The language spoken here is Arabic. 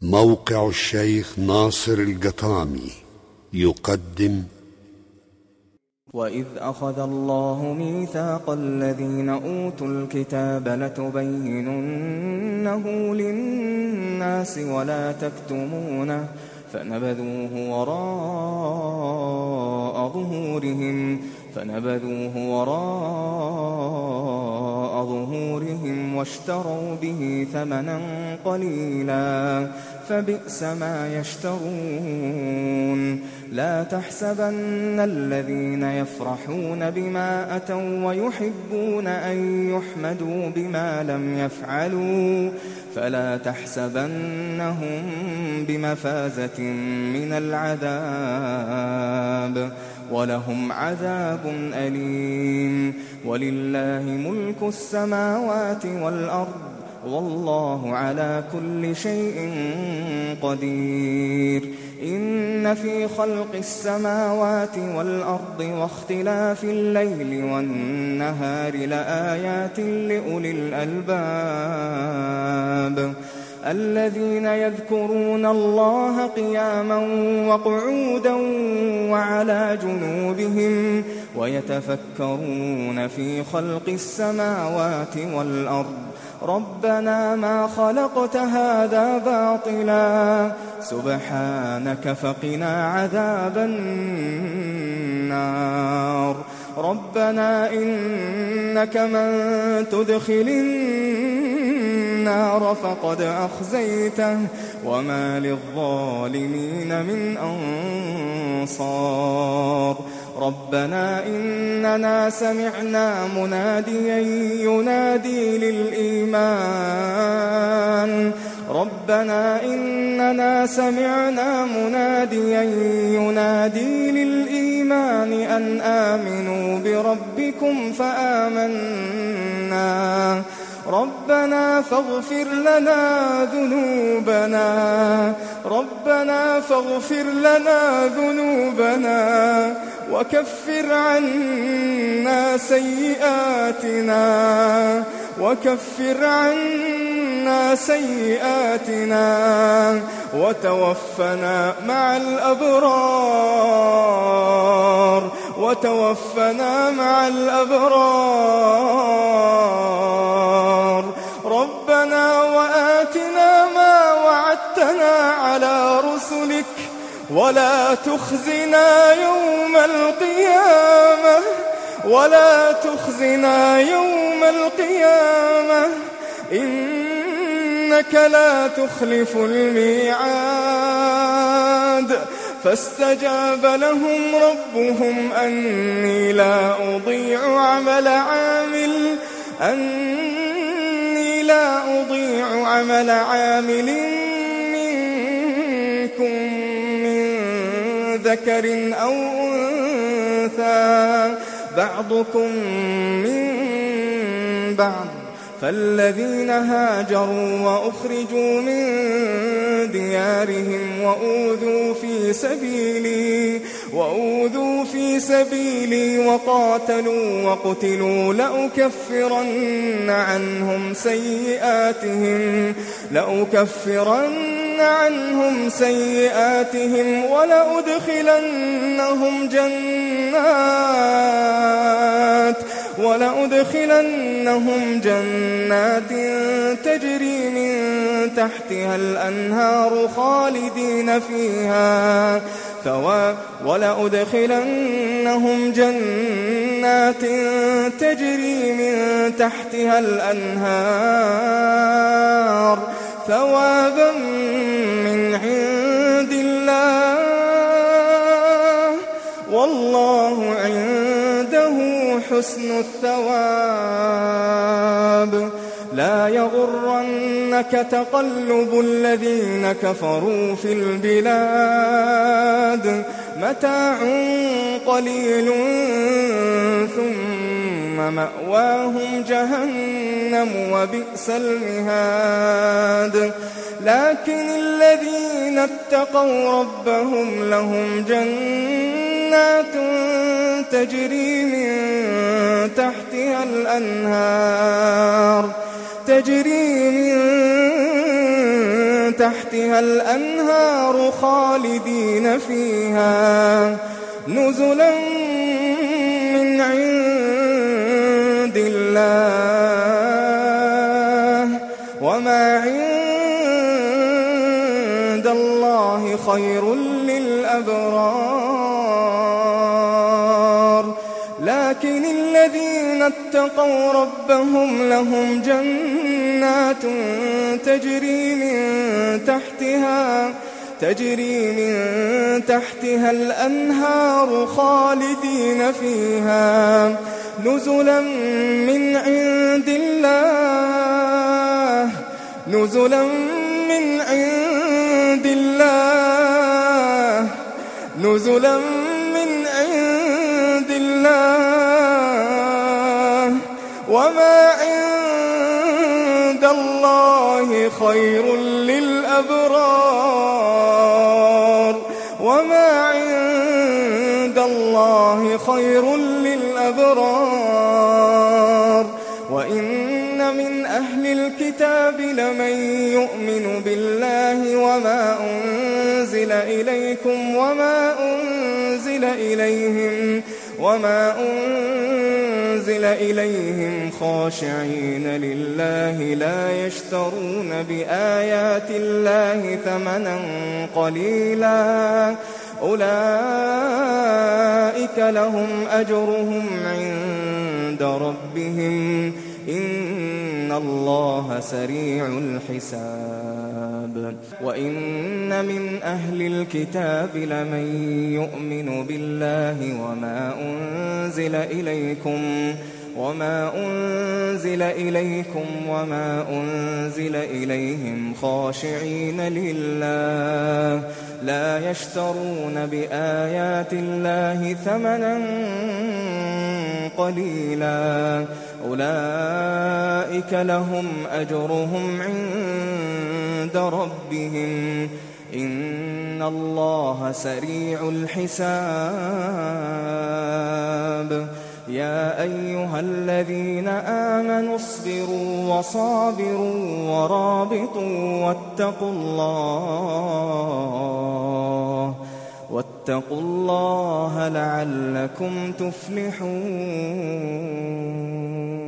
موقع الشيخ ناصر القطامي يقدم. وإذ أخذ الله ميثاق الذين أوتوا الكتاب لتبيننه للناس ولا تكتمونه فنبذوه وراء ظهورهم واشتروا به ثمنا قليلا فبئس ما يشترون. لا تحسبن الذين يفرحون بما أتوا ويحبون أن يحمدوا بما لم يفعلوا فلا تحسبنهم بمفازة من العذاب ولهم عذاب أليم. ولله ملك السماوات والأرض والله على كل شيء قدير. إن في خلق السماوات والأرض واختلاف الليل والنهار لآيات لأولي الألباب الذين يذكرون الله قياما وقعودا وعلى جنوبهم ويتفكرون في خلق السماوات والأرض ربنا ما خلقت هذا باطلا سبحانك فقنا عذاب النار. ربنا إنك من تدخل النار فقد أخزيته وما للظالمين من أنصار. ربنا إننا سمعنا مناديا ينادي للإيمان أن آمنوا بربكم فآمنا. ربنا فاغفر لنا ذنوبنا وكفر عنا سيئاتنا وتوفنا مع الأبرار. ربنا وآتنا ما وعدتنا على رسلك ولا تخزنا يوم القيامة إنك لا تخلف الميعاد. فاستجاب لهم ربهم أني لا أضيع عمل عامل منكم من ذكر أو أنثى بعضكم من بعض. فالذين هاجروا وأخرجوا من ديارهم وأوذوا في سبيلي وقاتلوا وقتلوا لأكفرن عنهم سيئاتهم ولأدخلنهم جنات تجري من تحتها الأنهار خالدين فيها ثوابا من عند الله والله عنده حسن الثواب. لا يغرنك تقلب الذين كفروا في البلاد متاع قليل ثم مأواهم جهنم وبئس المهاد. لكن الذين اتقوا ربهم لهم جنات تجري من تحتها الأنهار تحتها الأنهار خالدين فيها نزلا من عند الله وما عند الله خير للأبرار لكن الذين اتقوا ربهم لهم جنات تجري من تحتها الأنهار خالدين فيها نزلا من عند الله وما عند الله خير للأبرار وإن من أهل الكتاب لمن يؤمن بالله وما أنزل إليكم وما أنزل إليهم خاشعين لله لا يشترون بآيات الله ثمنا قليلا أولئك لهم أجرهم عند ربهم إن الله سريع الحساب وإن من أهل الكتاب لمن يؤمن بالله وما أنزل إليكم وما أنزل إليهم خاشعين لله لا يشترون بآيات الله ثمنا قليلا أولئك لهم أجرهم عند ربهم إن الله سريع الحساب يا أيها الذين آمنوا اصبروا وصابروا ورابطوا واتقوا الله لعلكم تفلحون.